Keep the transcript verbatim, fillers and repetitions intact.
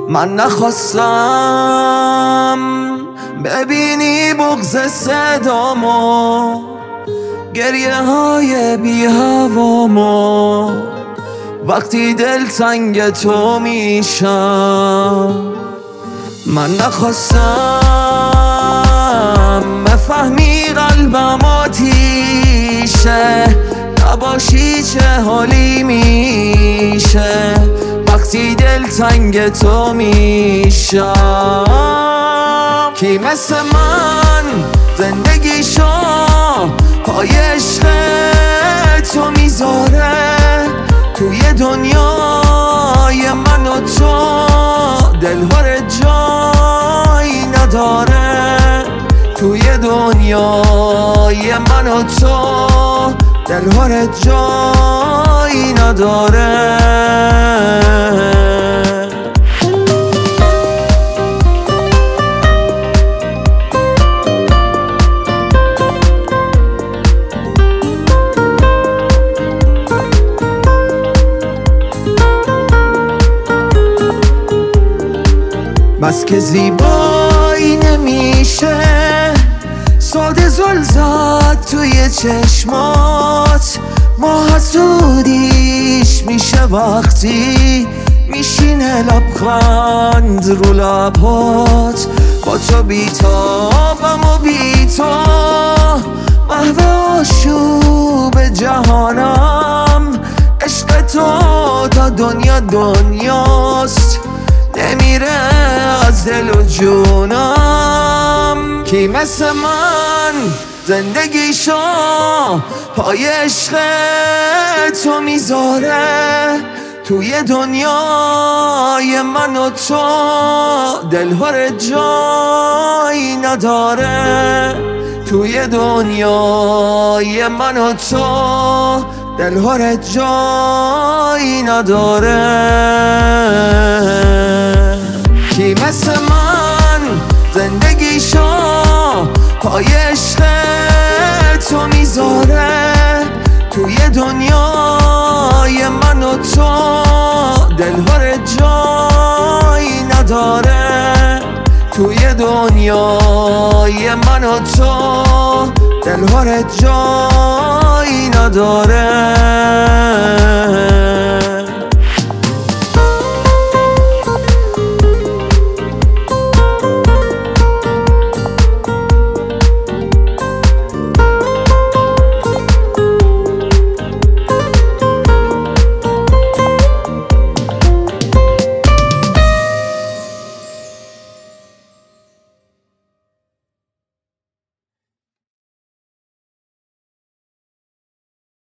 من نخواستم ببینی بغض صدامو، گریه های بی هوامو، وقتی دل تنگ تو میشم. من نخواستم بفهمی قلبم آتیشه، نباشی چه حالی میشه وقتی دل تنگ تو میشم. کی مثل من زندگیشو پای عشق تو میذاره، توی دنیای من و تو دلهاره جایی نداره، توی دنیای من و تو دلهاره جایی نداره. بس که زیبایی نمیشه ساده زل زد توی چشمات، ما حسودیش میشه وقتی میشینه لبخند رو لبات. با تو بیتابم و بی تو محو آشوب جهانم، عشق تو تا دنیا دنیاست نمیره از دل و جونم. کی مثل من زندگیشو پای عشق تو میذاره، توی دنیای من و تو دلهاره جایی نداره، توی دنیای من و تو دلهاره جایی نداره. کی مثل من زندگیشو پای عشق تو میذاره، توی دنیای من و تو دلهاره جایی نداره، توی دنیای من و تو دلهاره جایی نداره.